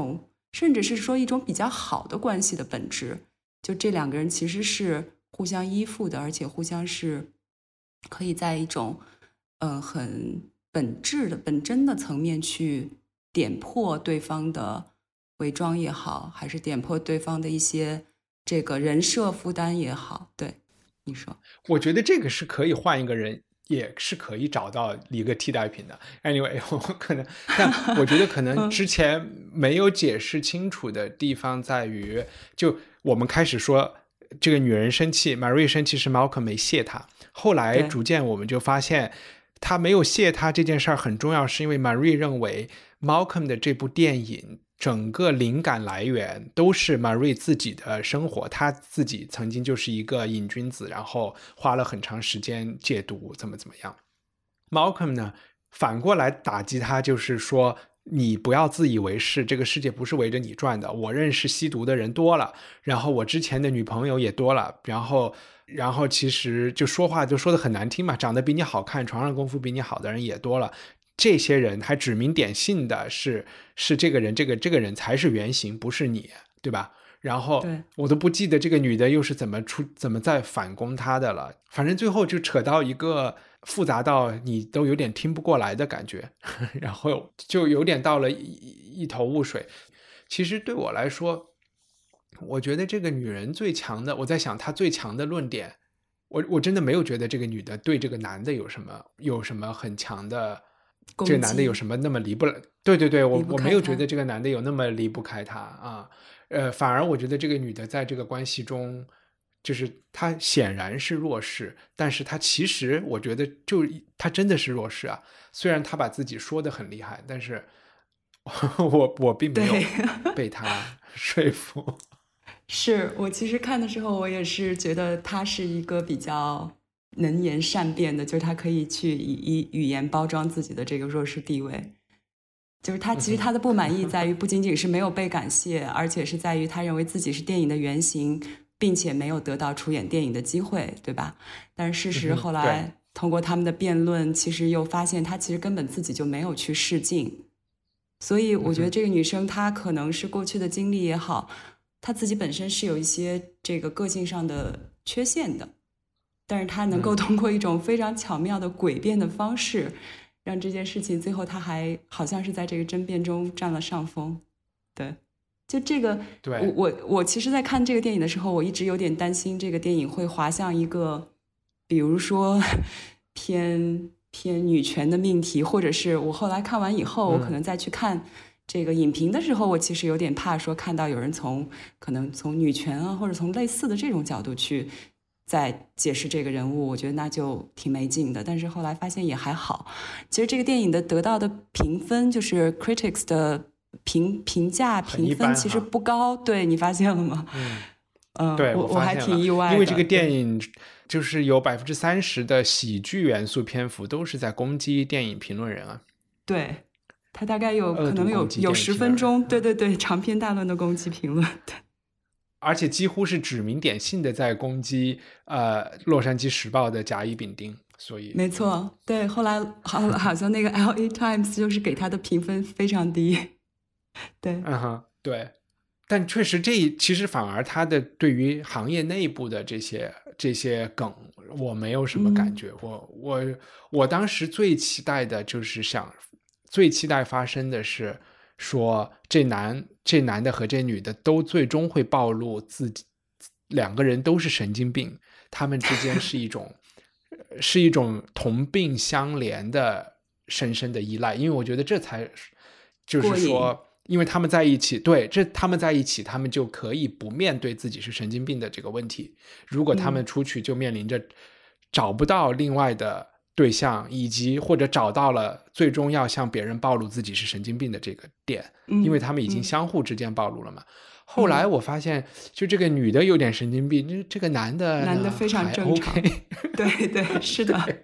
甚至是说一种比较好的关系的本质。就这两个人其实是互相依附的，而且互相是可以在一种嗯、呃、很本质的本真的层面去点破对方的伪装也好，还是点破对方的一些这个人设负担也好。对，你说。 我觉得这个是可以换一个人也是可以找到一个替代品的。 anyway 我可能但我觉得可能之前没有解释清楚的地方在于，就我们开始说这个女人生气 Marie 生气是 Malcolm 没谢她，后来逐渐我们就发现他没有谢她这件事儿很重要，是因为 Marie 认为 Malcolm 的这部电影整个灵感来源都是 Marie 自己的生活，她自己曾经就是一个瘾君子，然后花了很长时间戒毒怎么怎么样。 Malcolm 呢反过来打击他，就是说你不要自以为是，这个世界不是围着你转的，我认识吸毒的人多了，然后我之前的女朋友也多了，然后然后其实就说话就说得很难听嘛，长得比你好看床上功夫比你好的人也多了，这些人还指名点姓的是是这个人，这个这个人才是原型，不是你，对吧？然后我都不记得这个女的又是怎么出怎么在反攻他的了，反正最后就扯到一个复杂到你都有点听不过来的感觉，然后就有点到了 一, 一头雾水。其实对我来说，我觉得这个女人最强的，我在想她最强的论点，我我真的没有觉得这个女的对这个男的有什么有什么很强的，这个男的有什么那么离不对对对我我没有觉得这个男的有那么离不开他啊，呃，反而我觉得这个女的在这个关系中，就是她显然是弱势，但是她其实我觉得就她真的是弱势啊，虽然她把自己说得很厉害，但是我我并没有被她说服。 是我其实看的时候，我也是觉得她是一个比较能言善辩的，就是她可以去以以语言包装自己的这个弱势地位。就是他其实他的不满意在于不仅仅是没有被感谢，而且是在于他认为自己是电影的原型，并且没有得到出演电影的机会，对吧？但是事实后来通过他们的辩论，其实又发现他其实根本自己就没有去试镜。所以我觉得这个女生她可能是过去的经历也好，她自己本身是有一些这个个性上的缺陷的，但是她能够通过一种非常巧妙的诡辩的方式，让这件事情最后他还好像是在这个争辩中占了上风。对，就这个对我我我其实在看这个电影的时候，我一直有点担心这个电影会滑向一个比如说偏偏女权的命题，或者是我后来看完以后、嗯、我可能再去看这个影评的时候，我其实有点怕说看到有人从可能从女权啊或者从类似的这种角度去在解释这个人物，我觉得那就挺没劲的。但是后来发现也还好。其实这个电影的得到的评分，就是 critics 的评评价评分其实不高，对，你发现了吗？ 嗯， 嗯对，我我还挺意外的， 因为这个电影就是有百分之三十的喜剧元素篇幅都是在攻击电影评论人啊。 对，他大概有可能有有十分钟，对对对，长篇大论的攻击评论。对。 而且几乎是指名点姓的在攻击呃洛杉矶时报的甲乙丙丁，所以没错，对，后来好好像那个 L A Times 就是给他的评分非常低。对， 嗯哼，对，但确实这其实反而他的对于行业内部的这些这些梗我没有什么感觉、嗯、我我我当时最期待的就是想最期待发生的是说这男这男的和这女的都最终会暴露自己两个人都是神经病，他们之间是一种是一种同病相怜的深深的依赖，因为我觉得这才就是说因为他们在一起，对，这他们在一起他们就可以不面对自己是神经病的这个问题，如果他们出去就面临着找不到另外的对象，以及或者找到了最终要向别人暴露自己是神经病的这个点、嗯、因为他们已经相互之间暴露了嘛、嗯、后来我发现就这个女的有点神经病，这个男的男的非常正常、OK、对对是的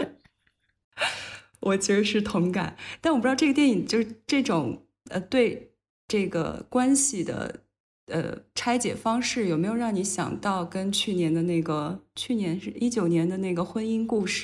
我其实是同感，但我不知道这个电影就是这种呃对这个关系的呃拆解方式有没有让你想到跟去年的那个去年是一九年的那个婚姻故事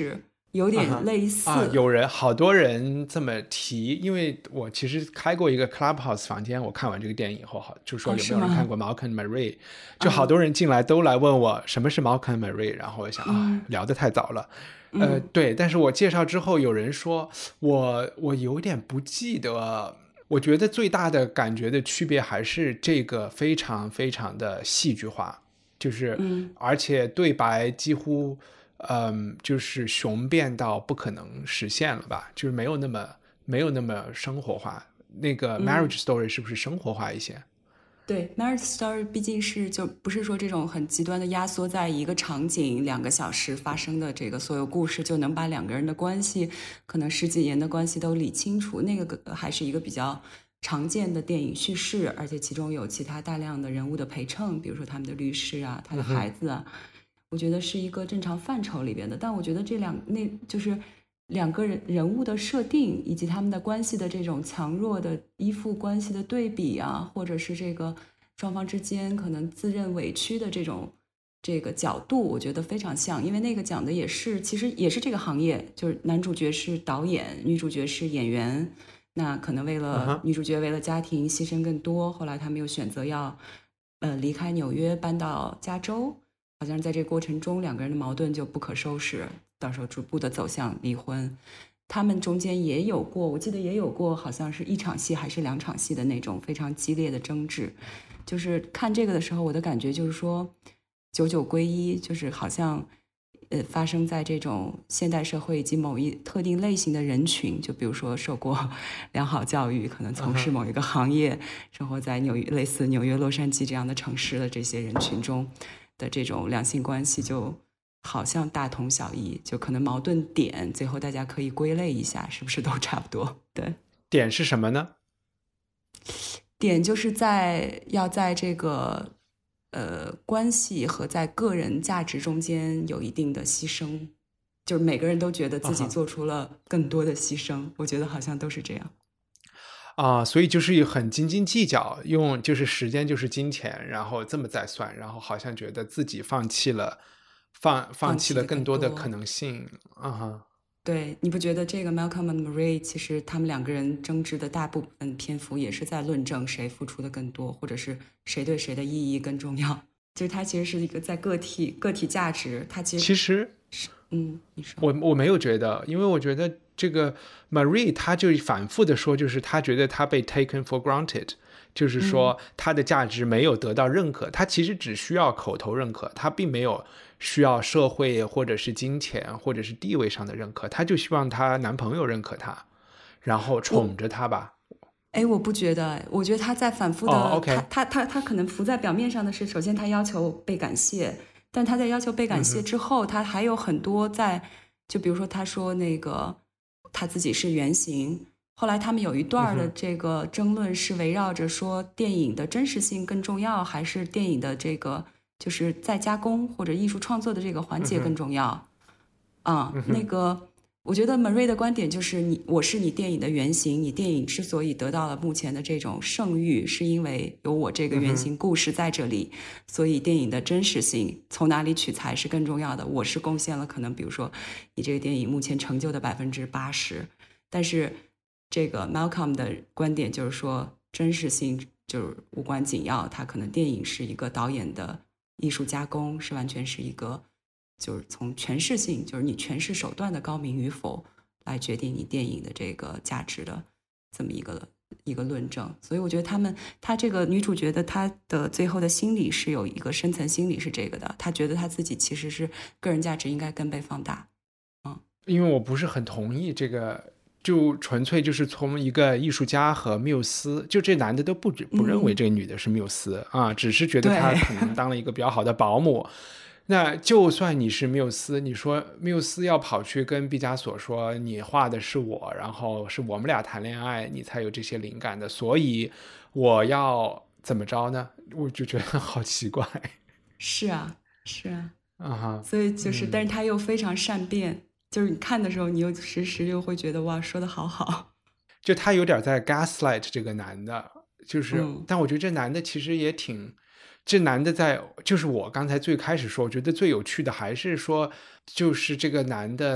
有点类似、 啊啊、有人好多人这么提，因为我其实开过一个 Clubhouse 房间，我看完这个电影以后，好就说有没有人看过 Malcolm Marie，、哦、就好多人进来都来问我什么是 Malcolm Marie，、嗯、然后我想啊、嗯，聊得太早了。呃，对，但是我介绍之后，有人说我我有点不记得，我觉得最大的感觉的区别还是这个非常非常的戏剧化，就是， 嗯， 而且对白几乎，嗯，就是雄辩到不可能实现了吧，就是没有那么没有那么生活化。那个 Marriage Story 是不是生活化一些？ 嗯对 Marriage Story 毕竟是就不是说这种很极端的压缩在一个场景两个小时发生的这个所有故事就能把两个人的关系可能十几年的关系都理清楚，那个还是一个比较常见的电影叙事，而且其中有其他大量的人物的陪衬，比如说他们的律师啊，他的孩子啊、嗯、我觉得是一个正常范畴里边的。但我觉得这两那就是两个人人物的设定以及他们的关系的这种强弱的依附关系的对比啊，或者是这个双方之间可能自认委屈的这种这个角度，我觉得非常像。因为那个讲的也是其实也是这个行业，就是男主角是导演，女主角是演员，那可能为了女主角为了家庭牺牲更多，后来他们又选择要呃离开纽约搬到加州，好像在这个过程中两个人的矛盾就不可收拾，到时候逐步的走向离婚。他们中间也有过，我记得也有过好像是一场戏还是两场戏的那种非常激烈的争执。就是看这个的时候我的感觉就是说九九归一，就是好像呃发生在这种现代社会以及某一特定类型的人群，就比如说受过良好教育，可能从事某一个行业、uh-huh. 生活在纽约类似纽约洛杉矶这样的城市的这些人群中的这种两性关系就好像大同小异，就可能矛盾点最后大家可以归类一下，是不是都差不多？对， 点是什么呢？ 点就是在要在这个呃关系和在个人价值中间有一定的牺牲，就是每个人都觉得自己做出了更多的牺牲、uh-huh. 我觉得好像都是这样啊，所以就是很斤斤计较，用就是时间就是金钱，然后这么再算，然后好像觉得自己放弃了放放弃了更多的可能性啊哈。 对，你不觉得这个 Malcolm and Marie 其实他们两个人争执的大部分篇幅也是在论证谁付出的更多，或者是谁对谁的意义更重要？就是它其实是一个在个体个体价值，它其实其实嗯，你说我我没有觉得，因为我觉得这个 Marie 他就反复的说，就是他觉得他被 taken for granted， 就是说他的价值没有得到认可，他、嗯、其实只需要口头认可，他并没有需要社会或者是金钱或者是地位上的认可，她就希望她男朋友认可她，然后宠着她吧。 哎，我不觉得，我觉得她在反复的， 哦 okay、 她她她她可能浮在表面上的是，首先她要求被感谢，但她在要求被感谢之后，她、嗯、还有很多在，就比如说她说那个她自己是原型，后来他们有一段的这个争论是围绕着说电影的真实性更重要，还是电影的这个。就是再加工或者艺术创作的这个环节更重要、嗯、啊、嗯。那个我觉得 Marie 的观点就是你我是你电影的原型，你电影之所以得到了目前的这种盛誉，是因为有我这个原型故事在这里、嗯、所以电影的真实性从哪里取材是更重要的。我是贡献了可能比如说你这个电影目前成就的百分之八十，但是这个 Malcolm 的观点就是说真实性就是无关紧要，他可能电影是一个导演的艺术加工，是完全是一个就是从诠释性，就是你诠释手段的高明与否来决定你电影的这个价值的这么一个一个论证。所以我觉得他们他这个女主角的她的最后的心理是有一个深层心理是这个的，她觉得她自己其实是个人价值应该更被放大。嗯， 因为我不是很同意这个，就纯粹就是从一个艺术家和缪斯，就这男的都不不认为这个女的是缪斯、嗯、啊，只是觉得她可能当了一个比较好的保姆。那就算你是缪斯，你说缪斯要跑去跟毕加索说你画的是我，然后是我们俩谈恋爱你才有这些灵感的，所以我要怎么着呢？我就觉得好奇怪。 是啊是啊、 uh-huh, 所以就是、嗯、但是他又非常善变，就是你看的时候你又时时又会觉得哇说得好好， 就他有点在 gaslight 这个男的，就是、嗯、但我觉得这男的其实也挺，这男的在就是我刚才最开始说我觉得最有趣的还是说就是这个男的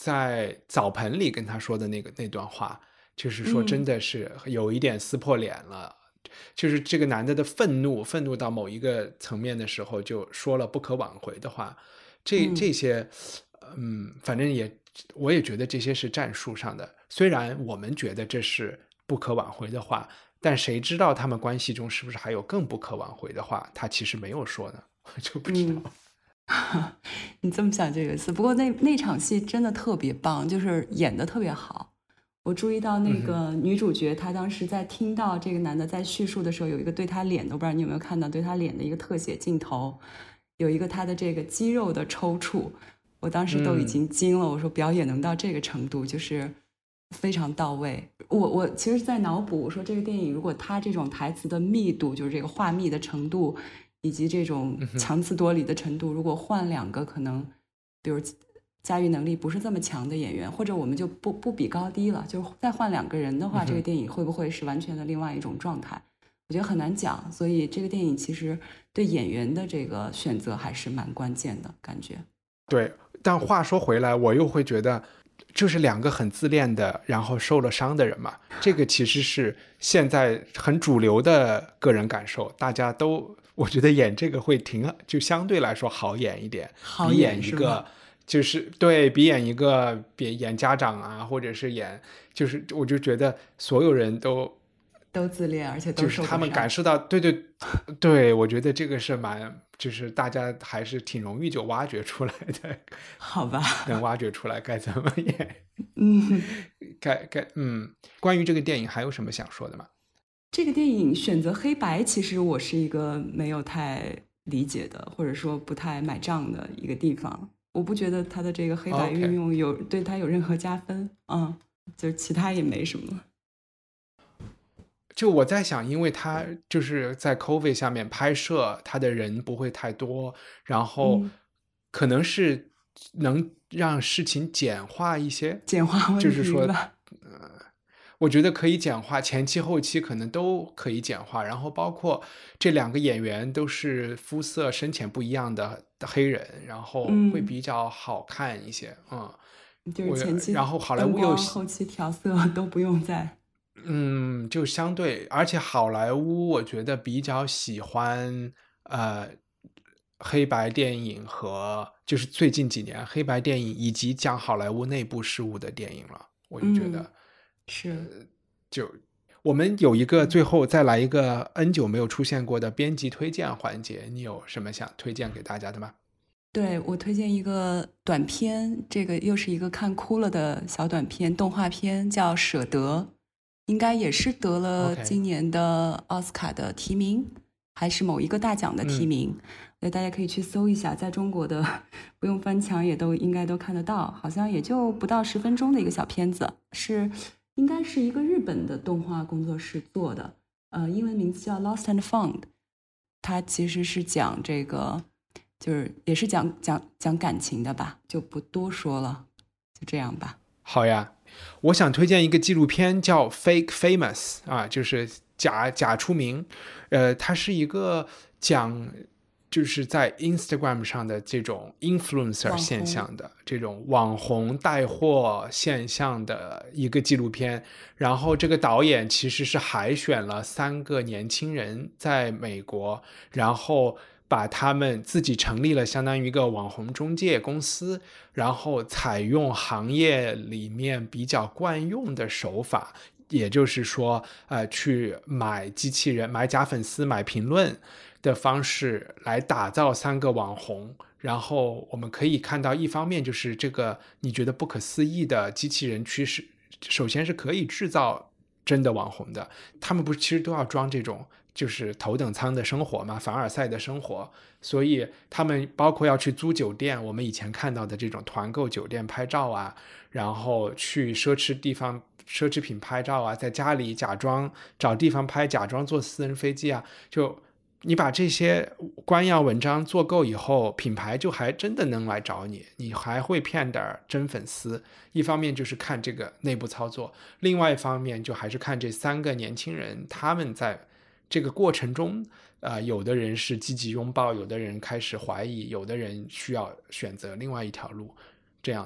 在澡盆里跟他说的那个那段话，就是说真的是有一点撕破脸了、嗯、就是这个男的的愤怒愤怒到某一个层面的时候就说了不可挽回的话，这这些嗯，反正也我也觉得这些是战术上的，虽然我们觉得这是不可挽回的话，但谁知道他们关系中是不是还有更不可挽回的话，他其实没有说呢，我就不知道、 嗯、你这么想这个词，不过那那场戏真的特别棒，就是演得特别好。我注意到那个女主角、嗯、她当时在听到这个男的在叙述的时候，有一个对她脸的，我不知道你有没有看到，对她脸的一个特写镜头，有一个她的这个肌肉的抽搐，我当时都已经惊了、嗯、我说表演能到这个程度就是非常到位。我我其实在脑补，我说这个电影如果它这种台词的密度，就是这个话密的程度以及这种强词夺理的程度、嗯、如果换两个可能比如驾驭能力不是这么强的演员，或者我们就不不比高低了，就是再换两个人的话、嗯、这个电影会不会是完全的另外一种状态，我觉得很难讲。所以这个电影其实对演员的这个选择还是蛮关键的感觉。 对，但话说回来，我又会觉得就是两个很自恋的然后受了伤的人嘛，这个其实是现在很主流的个人感受，大家都我觉得演这个会挺就相对来说好演一点， 好演比演一个就是对比演一个比演家长啊，或者是演就是我就觉得所有人都都自恋，而且都受就是他们感受到对对对，我觉得这个是蛮就是大家还是挺容易就挖掘出来的， 好吧， 能挖掘出来该怎么演。 嗯， 该该嗯，关于这个电影还有什么想说的吗？ 这个电影选择黑白，其实我是一个没有太理解的，或者说不太买账的一个地方。我不觉得他的这个黑白运用有、okay. 对他有任何加分，嗯，就其他也没什么。 就我在想，因为他就是在 COVID 下面拍摄，他的人不会太多，然后可能是能让事情简化一些， 简化问题就是说，呃，我觉得可以简化，前期后期可能都可以简化，然后包括这两个演员都是肤色深浅不一样的黑人，然后会比较好看一些，嗯， 嗯就是前期然后好莱坞又后期调色都不用再。 嗯，就相对，而且好莱坞我觉得比较喜欢呃黑白电影和就是最近几年黑白电影以及讲好莱坞内部事务的电影了，我就觉得、嗯、 是、 呃、就我们有一个最后再来一个 N 久没有出现过的编辑推荐环节，你有什么想推荐给大家的吗？ 对，我推荐一个短片，这个又是一个看哭了的小短片，动画片叫《舍得》，应该也是得了今年的奥斯卡的提名、okay. 还是某一个大奖的提名，所以、嗯、大家可以去搜一下，在中国的不用翻墙也都应该都看得到，好像也就不到十分钟的一个小片子，是应该是一个日本的动画工作室做的，呃，英文名字叫 Lost and Found， 它其实是讲这个就是也是讲讲讲感情的吧，就不多说了，就这样吧。 好呀，我想推荐一个纪录片叫 Fake Famous 啊，就是假假出名，呃，它是一个讲就是在 Instagram 上的这种 influencer 现象的这种网红带货现象的一个纪录片，然后这个导演其实是海选了三个年轻人在美国，然后把他们自己成立了相当于一个网红中介公司，然后采用行业里面比较惯用的手法，也就是说呃，去买机器人、买假粉丝、买评论的方式来打造三个网红。然后我们可以看到一方面就是这个你觉得不可思议的机器人趋势，首先是可以制造真的网红的，他们不是其实都要装这种就是头等舱的生活嘛，凡尔赛的生活，所以他们包括要去租酒店，我们以前看到的这种团购酒店拍照啊，然后去奢侈地方奢侈品拍照啊，在家里假装找地方拍，假装坐私人飞机啊，就你把这些官样文章做够以后，品牌就还真的能来找你，你还会骗点真粉丝。一方面就是看这个内部操作，另外一方面就还是看这三个年轻人他们在这个过程中，呃，有的人是积极拥抱，有的人开始怀疑，有的人需要选择另外一条路，这样的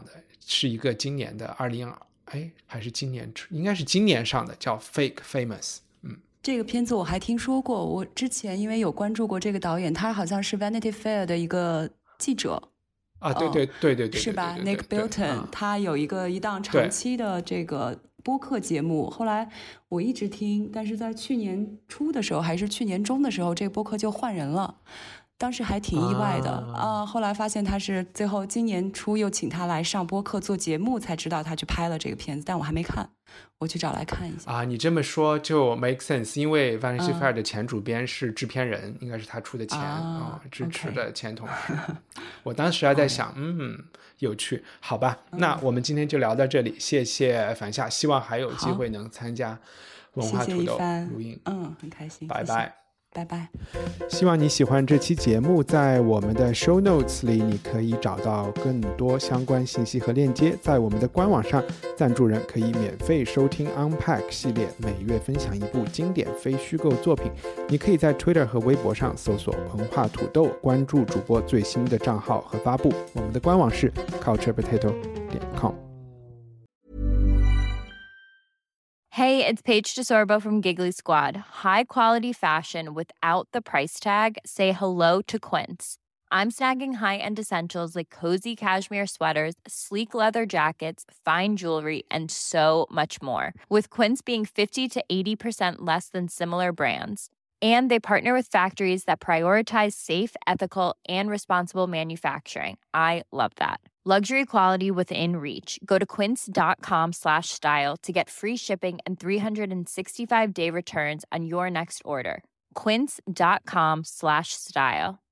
是一个今年的二零哎还是今年应该是今年上的，叫 Fake Famous。嗯， 这个片子我还听说过，我之前因为有关注过这个导演，他好像是 Vanity Fair 的一个记者。 啊，对对对对对， 是吧 ？Nick Bilton， 他有一个一档长期的这个播客节目，后来我一直听，但是在去年初的时候还是去年中的时候，这个播客就换人了。当时还挺意外的 啊, 啊，后来发现他是最后今年初又请他来上播客做节目，才知道他去拍了这个片子，但我还没看，我去找来看一下啊。你这么说就 make sense， 因为 Vanity Fair 的前主编是制片人，嗯、应该是他出的钱啊，支持的前同事。Okay. 我当时还在想，嗯，有趣，好吧、嗯，那我们今天就聊到这里，谢谢樊夏，希望还有机会能参加文化土豆录音， 嗯，很开心， 拜拜。 拜拜。 希望你喜欢这期节目，在我们的 show notes 里你可以找到更多相关信息和链接，在我们的官网上，赞助人可以免费收听 Unpack 系列，每月分享一部经典非虚构作品。你可以在 Twitter 和微博上搜索文化土豆，关注主播最新的账号和发布。我们的官网是 culture potato 点 com。Hey, it's Paige DeSorbo from Giggly Squad. High quality fashion without the price tag. Say hello to Quince. I'm snagging high-end essentials like cozy cashmere sweaters, sleek leather jackets, fine jewelry, and so much more. With Quince being fifty to eighty percent less than similar brands. And they partner with factories that prioritize safe, ethical, and responsible manufacturing. I love that. Luxury quality within reach. Go to quince.com slash style to get free shipping and three sixty-five day returns on your next order. Quince.com slash style.